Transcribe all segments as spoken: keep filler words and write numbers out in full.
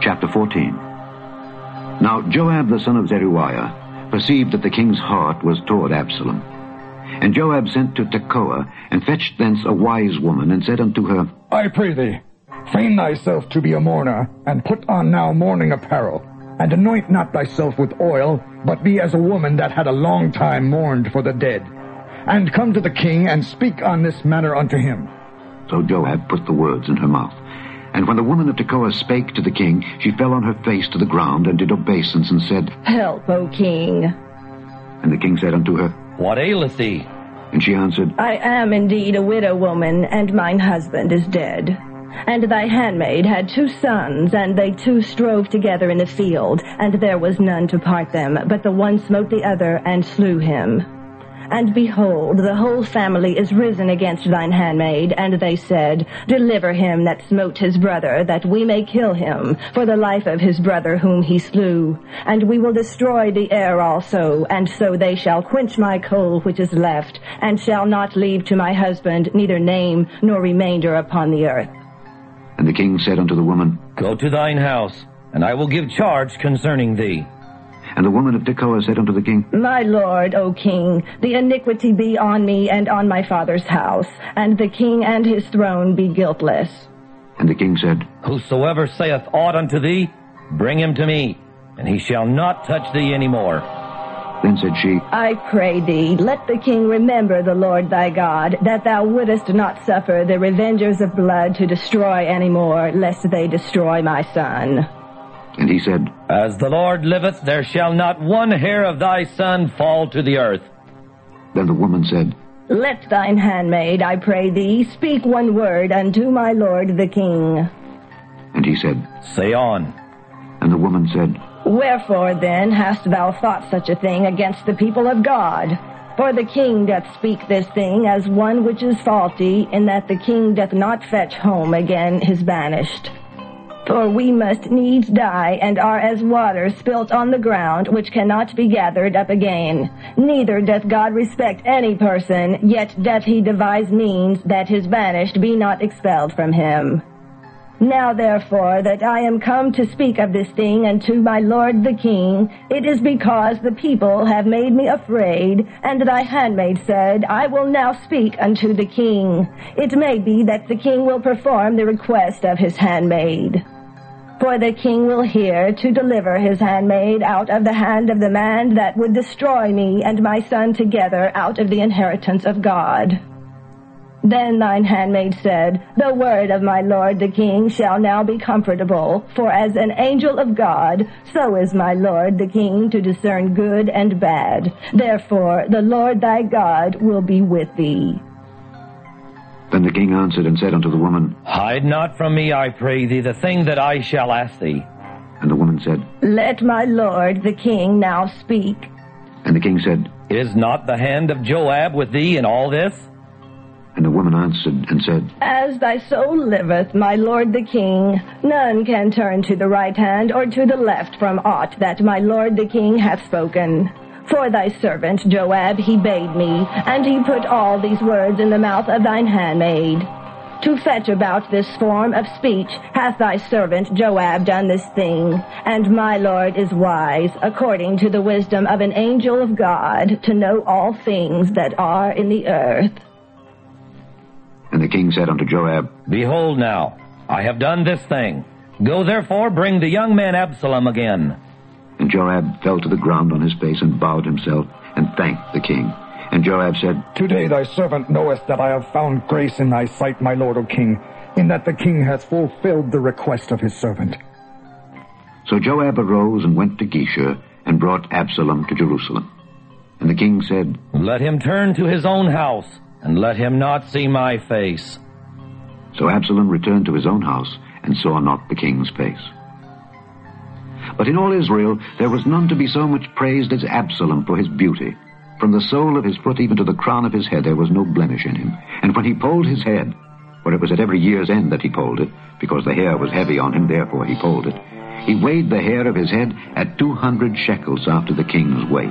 Chapter fourteen. Now Joab the son of Zeruiah perceived that the king's heart was toward Absalom. And Joab sent to Tekoa, and fetched thence a wise woman, and said unto her, I pray thee, feign thyself to be a mourner, and put on now mourning apparel, and anoint not thyself with oil, but be as a woman that had a long time mourned for the dead. And come to the king, and speak on this manner unto him. So Joab put the words in her mouth. And when the woman of Tekoa spake to the king, she fell on her face to the ground, and did obeisance, and said, Help, O king. And the king said unto her, What aileth thee? And she answered, I am indeed a widow woman, and mine husband is dead. And thy handmaid had two sons, and they two strove together in the field, and there was none to part them, but the one smote the other, and slew him. And behold, the whole family is risen against thine handmaid, and they said, Deliver him that smote his brother, that we may kill him, for the life of his brother whom he slew. And we will destroy the heir also, and so they shall quench my coal which is left, and shall not leave to my husband neither name nor remainder upon the earth. And the king said unto the woman, Go to thine house, and I will give charge concerning thee. And the woman of Tekoa said unto the king, My lord, O king, the iniquity be on me and on my father's house, and the king and his throne be guiltless. And the king said, Whosoever saith aught unto thee, bring him to me, and he shall not touch thee any more. Then said she, I pray thee, let the king remember the Lord thy God, that thou wouldest not suffer the revengers of blood to destroy any more, lest they destroy my son. And he said, As the Lord liveth, there shall not one hair of thy son fall to the earth. Then the woman said, Let thine handmaid, I pray thee, speak one word unto my lord the king. And he said, Say on. And the woman said, Wherefore then hast thou thought such a thing against the people of God? For the king doth speak this thing as one which is faulty, in that the king doth not fetch home again his banished. For we must needs die, and are as water spilt on the ground, which cannot be gathered up again. Neither doth God respect any person, yet doth he devise means that his banished be not expelled from him. Now therefore that I am come to speak of this thing unto my lord the king, it is because the people have made me afraid, and thy handmaid said, I will now speak unto the king. It may be that the king will perform the request of his handmaid. For the king will hear to deliver his handmaid out of the hand of the man that would destroy me and my son together out of the inheritance of God. Then thine handmaid said, The word of my lord the king shall now be comfortable, for as an angel of God, so is my lord the king to discern good and bad. Therefore the Lord thy God will be with thee. Then the king answered and said unto the woman, Hide not from me, I pray thee, the thing that I shall ask thee. And the woman said, Let my lord the king now speak. And the king said, Is not the hand of Joab with thee in all this? And the woman answered and said, As thy soul liveth, my lord the king, none can turn to the right hand or to the left from aught that my lord the king hath spoken. For thy servant Joab he bade me, and he put all these words in the mouth of thine handmaid. To fetch about this form of speech hath thy servant Joab done this thing, and my lord is wise, according to the wisdom of an angel of God, to know all things that are in the earth. And the king said unto Joab, Behold now, I have done this thing. Go therefore, bring the young man Absalom again. And Joab fell to the ground on his face, and bowed himself, and thanked the king. And Joab said, Today thy servant knoweth that I have found grace in thy sight, my lord, O king, in that the king hath fulfilled the request of his servant. So Joab arose and went to Geshur, and brought Absalom to Jerusalem. And the king said, Let him turn to his own house, and let him not see my face. So Absalom returned to his own house, and saw not the king's face. But in all Israel there was none to be so much praised as Absalom for his beauty. From the sole of his foot even to the crown of his head there was no blemish in him. And when he polled his head, for it was at every year's end that he polled it, because the hair was heavy on him, therefore he polled it, he weighed the hair of his head at two hundred shekels after the king's weight.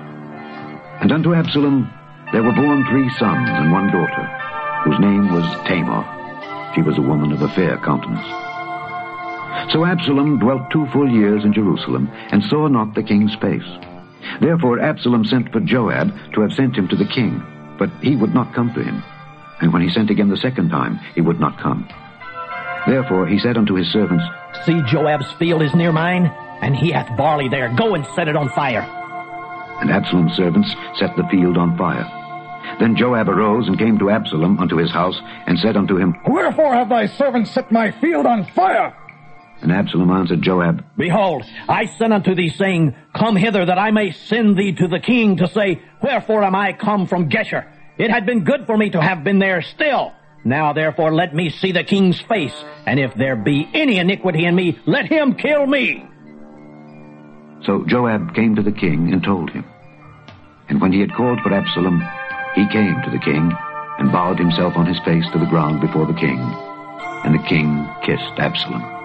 And unto Absalom there were born three sons and one daughter, whose name was Tamar. She was a woman of a fair countenance. So Absalom dwelt two full years in Jerusalem, and saw not the king's face. Therefore Absalom sent for Joab to have sent him to the king, but he would not come to him. And when he sent again the second time, he would not come. Therefore he said unto his servants, See, Joab's field is near mine, and he hath barley there. Go and set it on fire. And Absalom's servants set the field on fire. Then Joab arose and came to Absalom unto his house, and said unto him, Wherefore have thy servants set my field on fire? And Absalom answered Joab, Behold, I sent unto thee, saying, Come hither, that I may send thee to the king, to say, Wherefore am I come from Geshur? It had been good for me to have been there still. Now therefore let me see the king's face, and if there be any iniquity in me, let him kill me. So Joab came to the king and told him. And when he had called for Absalom, he came to the king, and bowed himself on his face to the ground before the king. And the king kissed Absalom.